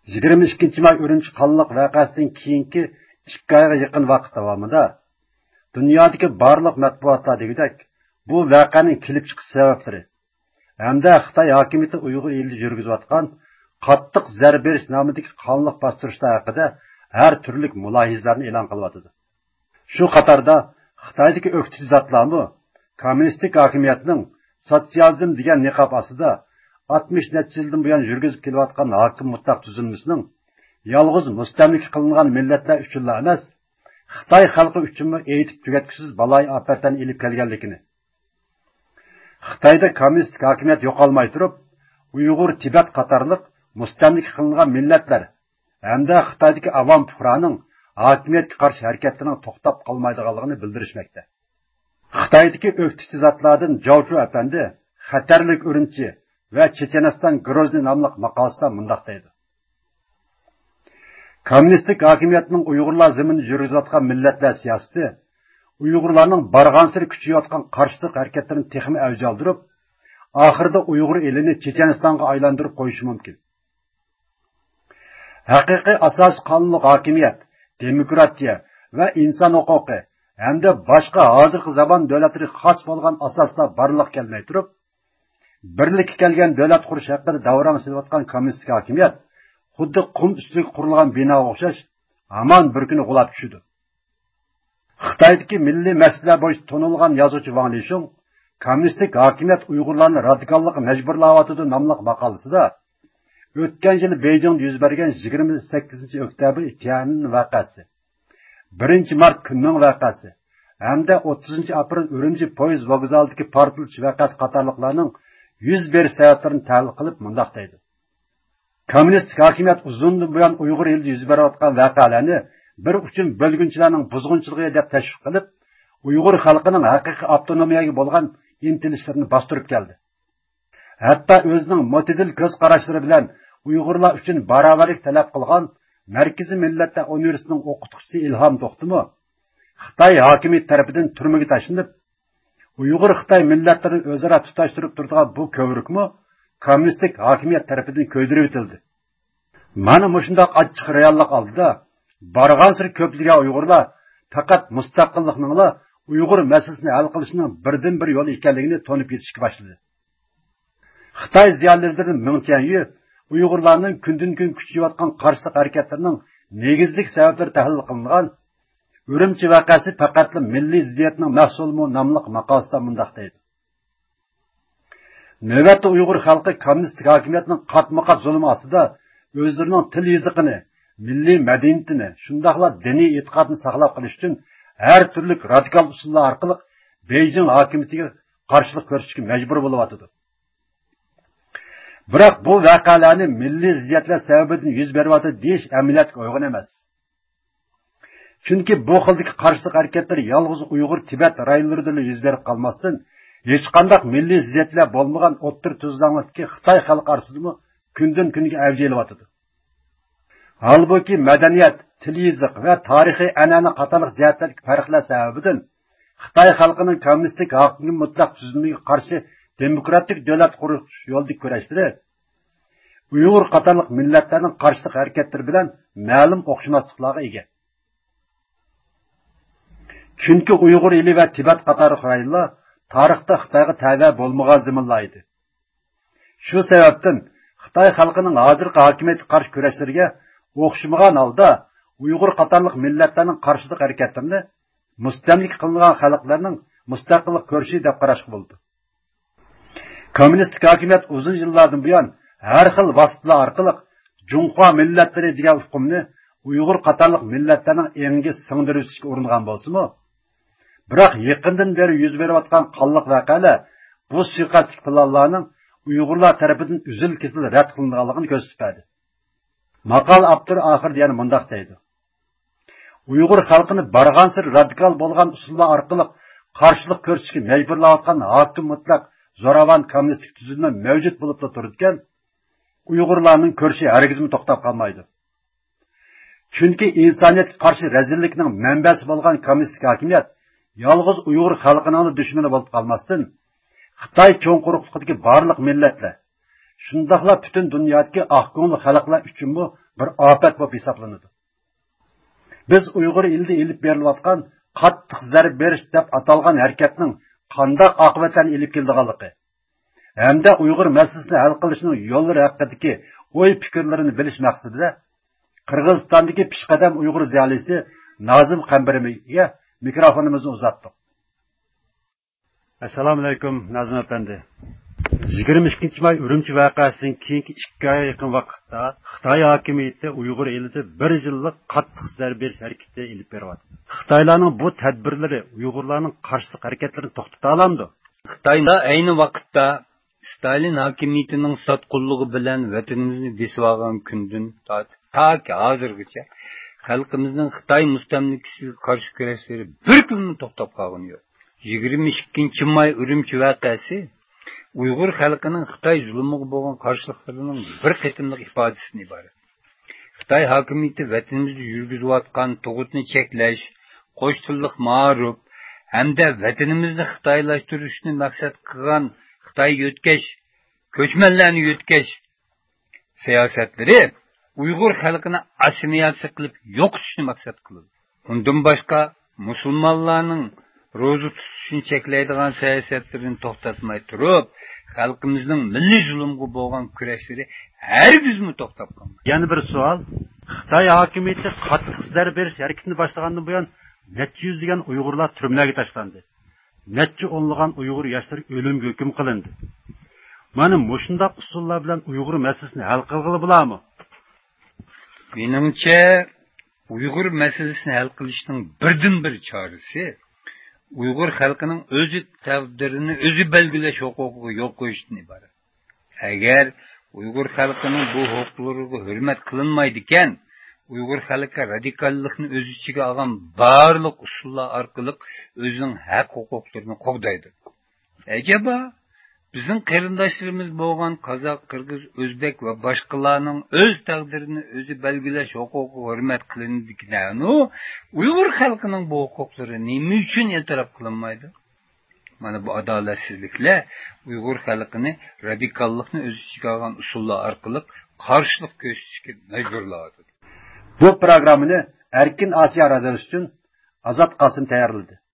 22 may Urumchi qonliq voqeasidan keyingi 2 oyga yaqin vaqt davomida dunyodagi barliq matbuotlar degidek bu voqeaning kelib chiqish sabablari hamda Xitoy hokimiyati Uyg'ur elida yurgizayotgan qattiq zarba berish nomidagi qonliq bostirishlar haqida har turli mulohizlarni e'lon qilyapti. Shu qatorda Xitoydagi o'qitish zotlarmi kommunistik hokimiyatning sotsializm degan niqob ostida 60 necha yildan buyon yurgizib kelayotgan hokim mutlaq tuzilmasining yolg'iz mustamlik qilingan millatlar uchun emas, Xitoy xalqi uchun aytib tugatkusiz baloy ofatdan ilib kelganligini. Xitoyda kommunistik hokimiyat yo'qolmay turib, Uyg'ur, Tibet qatorliq mustamlik qilingan millatlar hamda Xitoydagi avom fuqaroning hokimiyatga qarshi harakatlarining to'xtab qolmaydiganligini bildirishmoqda. Xitoydagi o'qitish zotlardan Jovchu apandi xatarlik Urumchi va Checheniston Grozny nomli maqolasida mundaq deydi. Kommunistik hokimiyatning Uyg'urlar zaminida yurgizayotgan millatlar siyosati Uyg'urlarning barg'ansiri kuchayotgan qarshilik harakatlarini texmi avj oldirib, oxirida Uyg'ur elini Chechenistonga aylantirib qo'yishi mumkin. Haqiqiy asos qonunli hokimiyat, demokratiya va inson huquqi hamda boshqa hozirgi zamon davlatlari xos bo'lgan asoslar barliq kelmay turib, birlikka kelgan davlat qurish haqida davron silayotgan kommunistik hokimiyat xuddi qum ustiga qurilgan binoga o'xshash hamon bir kuni qulab tushdi. Xitoydagi milliy masalalar bo'yicha tonilgan yozuvchi Wang Lishun kommunistik hokimiyat Uyg'urlarni radikallikqa majburlayotdi nomli maqolasida o'tgan yil Beijingda yuz bergan 28-oktyabr Tiananmen voqeasi, 1-mart kunning voqeasi hamda 30-aprel Urumchi poyezd vokzalidagi portlash voqeasi qatorliqlarning yuz berish sabablarini tahlil qilib mundaq deydi. Kommunistik hokimiyat uzundan buyon Uyg'ur elida yuz berayotgan voqealarni bir uchun bo'lgunchilarning buzg'unchiligi deb tashviq qilib, Uyg'ur xalqining haqiqiy avtonomiyaga bo'lgan intilishlarini bostirib keldi. Hatto o'zining mo'tadil ko'z qarashlari bilan Uyg'urlar uchun barobarlik talab qilgan Markaziy Millatlar Universitetining o'qituvchisi Ilhom To'xtimi Xitoy hokimiyat tarafidan turmaga tashlanib, Uyg'ur Xitoy millatlarini o'zaro tutashtirib turgan bu ko'vrikmi kommunistik hokimiyat tarafidan ko'ydirib etildi. Mana shunday achchiq reallik oldida barg'ansir ko'pligan Uyg'urlar faqat mustaqillikningla Uyg'ur masalasini hal qilishning birdan-bir yo'li ekanligini to'nib yetishga boshladi. Xitoy ziyolilarining Mingtianyu Uyg'urlarning kundan-kun kuchayotgan qarshilik harakatlarining negizlik sabablari tahlil qilingan Urumchi voqeasi faqat milliy ziddiyatning mahsulimi nomli maqolasida mundaq deydi. Navbatda Uyg'ur xalqi kommunistik hokimiyatning qatma-qat zulmi ostida o'zlarining til yoziqini, milliy madaniyatini, shundaqla diniy e'tiqodni saqlab qolish uchun har turli radikal usullar orqali Beijing hokimiyatiga qarshilik ko'rsatishga majbur bo'lyapti. Biroq bu voqealarni milliy ziddiyatlar sababidan yuz beryapti deyish amaliyotga uyg'un emas. Chunki bu xildagi qarshilik harakatlar yolg'iz Uyg'ur Tibet rayonlarida yuz berib qolmasdan, hech qanday milliy ziddiyatlar bo'lmagan o'ttir tuzlanlikdagi Xitoy xalqi orasida kundan kunga avj olyapti. Halbuki madaniyat, til yoziq va tarixiy an'ana qatorliq jihatlardagi farqlar sababidan Xitoy xalqining kommunistik hokimiyat mutlaq tuzilmaga qarshi demokratik davlat qurish yo'lida kurashlari Uyg'ur qatorliq millatlarning qarshilik harakatlari bilan ma'lum o'xshamasliklarga ega. Chunki Uyg'ur eli va Tibet qatorliq rayonlar tarixda Xitoyga tabe bo'lmagan zaminlar edi. Shu sababdan Xitoy xalqining hozirgi hokimiyatga qarshi kurashlariga o'xshamagan holda Uyg'ur qatorliq millatlarning qarshilik harakatlarini mustamlik qilingan xalqlarning mustaqillik ko'rishi deb qarashga bo'ldi. Kommunistik hokimiyat uzun yillardan buyon har xil vositalar orqali Junxo millatlari degan hukmni Uyg'ur qatorliq millatlarning engiga singdirib o'tishga uringan bo'lsa-mu, biroq yaqindan beri yuz berayotgan qonliq voqealar bu suiqasdlik planlarning Uyg'urlar tomonidan uzil-kesil rad qilinganligini ko'rsatib berdi. Maqol avtori oxirida yana mundaq deydi. Uyg'ur xalqini barg'ansir radikal bo'lgan usullar orqali qarshilik ko'rsatishga majburlayotgan hokim mutlaq zo'ravon kommunistik tuzilma mavjud bo'lib turgan Uyg'urlarning ko'rishi hargizmi to'xtab qolmaydi. Chunki insoniyatga qarshi razillikning manbasi bo'lgan kommunistik hokimiyat yolg'iz Uyg'ur xalqining dushmani bo'lib qolmasdan, Xitoy cho'ng quruqligidagi barliq millatlar, shundaqla butun dunyodagi oq ko'ngil xalqlar uchun bu bir afat bo'lib hisoblanadi. Biz Uyg'ur elida elib berilayotgan qattiq zarb berish deb atalgan harakatning qanday oqibatlarni elib keldiganligi hamda Uyg'ur masalasini hal qilishning yo'llari haqidagi o'y fikrlarini bilish maqsadida Qirg'izistondagi peshqadam Uyg'ur ziyolisi Nazim Qambariga mikrofonimizni uzatdik. Assalomu alaykum Nazim efendi. 22 may Urumchi voqeasidan keyingi 2 oyga yaqin vaqtda Xitoy hokimiyati Uyg'ur elida 1 yillik qattiq zarba berish harakati elib beryapti. Xitoylarning bu tadbirlari Uyg'urlarning qarshilik harakatlarini to'xtata olamdi. Xitoyda ayni vaqtda Stalin hokimiyatining sotqunligi bilan vatanimizni besib olgan kundan tortib hozirgacha xalqimizning Xitoy mustamlikasiga qarshi kurashlari bir kunni to'xtab qolgani yo'q. 22 may Urumchi voqeasi Uyg'ur xalqining Xitoy zulmiga bo'lgan qarshiliklarining bir qitimliq ifodasidan iborat. Xitoy hokimiyati vatanimizda yurgizayotgan tug'utni cheklash, qo'sh tillik ma'ruf hamda vatanimizni xitoylashtirishni maqsad qilgan Xitoy yutkash, ko'chmanlarni yutkash siyosatlari Uyg'ur xalqini assimilyatsiya qilib yo'qotishni maqsad qiladi. Undan boshqa musulmonlarning ro'za tutishni cheklaydigan siyosatlarini to'xtatmay turib, xalqimizning milliy zulmga bo'lgan kurashlari harbizmi to'xtab qolmaydi. Yana bir savol. Xitoy hokimiyati qattiq zarba berish harakatini boshlagandan buyon necha yuzlagan Uyg'urlar turmalarga tashlandi. Necha o'nlagan Uyg'ur yoshlari o'limga hukm qilindi. Mana mushundaq usullar bilan Uyg'ur masalasini hal qilg'ili bo'ladimi? Menimcha, Uyg'ur masalasini hal qilishning birdan-bir chorasi Uyg'ur xalqining o'zi taqdirini o'zi belgilash huquqiga yo'q qo'yishdan iborat. Agar Uyg'ur xalqining bu huquqlariga hurmat qilinmaydi ekan, Uyg'ur xalqi radikallikni o'z ichiga olgan barliq usullar orqali o'zining haq huquqlarini qo'g'daydi. Acaba bizning qarindoshlarimiz bo'lgan Qozoq, Qirg'iz, O'zbek va boshqalarning o'z taqdirini o'zi belgilash huquqiga hurmat qilinadigan, Uyg'ur xalqining bu huquqlari nima uchun e'tirof qilinmaydi? Mana bu adolatsizliklar Uyg'ur xalqini radikallikni o'z ichiga olgan usullar orqali qarshilik ko'rsatishga majburlaydi. Bu programmani Erkin Asiya radiosi uchun Azat Qosim tayyorladi.